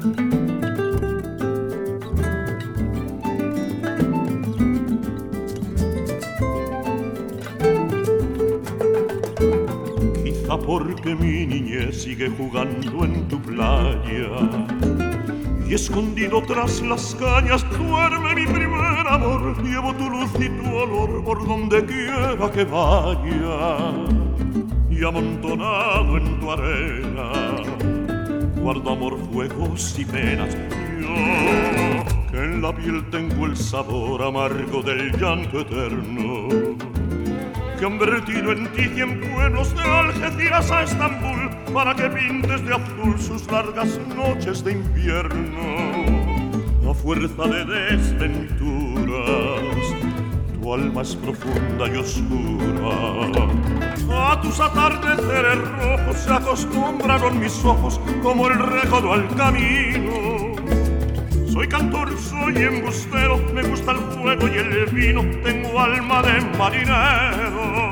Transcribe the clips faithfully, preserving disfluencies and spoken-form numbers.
Porque mi niñez sigue jugando en tu playa y escondido tras las cañas duerme mi primer amor. Llevo tu luz y tu olor por donde quiera que vaya y amontonado en tu arena guardo amor, fuegos y penas. Yo que en la piel tengo el sabor amargo del llanto eterno que han vertido en ti cien pueblos de Algeciras a Estambul para que pintes de azul sus largas noches de invierno. A fuerza de desventuras, tu alma es profunda y oscura. A tus atardeceres rojos se acostumbraron mis ojos como el recodo al camino. Soy cantor, soy embustero, me gusta el fuego y el vino, tengo alma de marinero.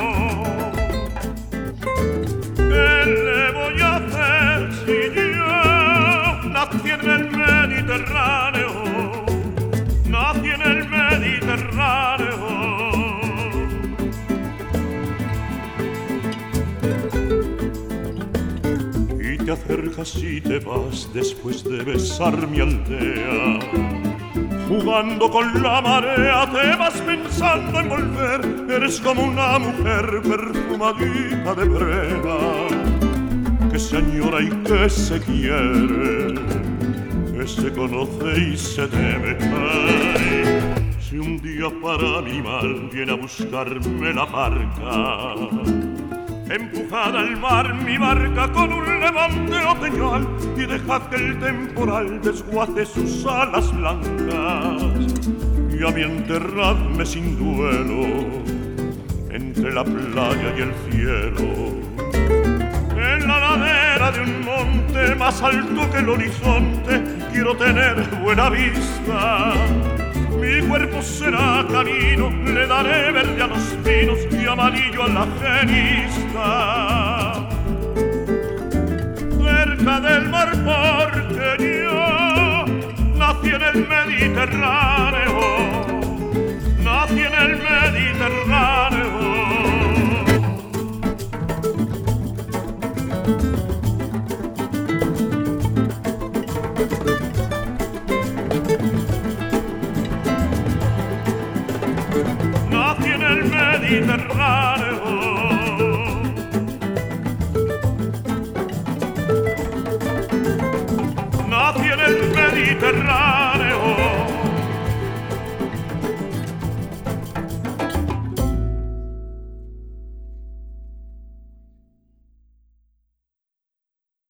¿Qué le voy a hacer si yo nací en el Mediterráneo? Nací en el Mediterráneo. Te acercas y te vas después de besar mi aldea. Jugando con la marea te vas pensando en volver. Eres como una mujer perfumadita de breva que se añora y que se quiere, que se conoce y se teme. Ay, si un día para mi mal viene a buscarme la barca, empujad al mar mi barca con un levante o peñal y dejad que el temporal desguace sus alas blancas y a mí enterradme sin duelo entre la playa y el cielo. En la ladera de un monte más alto que el horizonte quiero tener buena vista. Mi cuerpo será camino, le daré verde a los pinos y amarillo a la genista. Cerca del mar porque yo nací en el Mediterráneo, nací en el Mediterráneo. Nací en el Mediterráneo.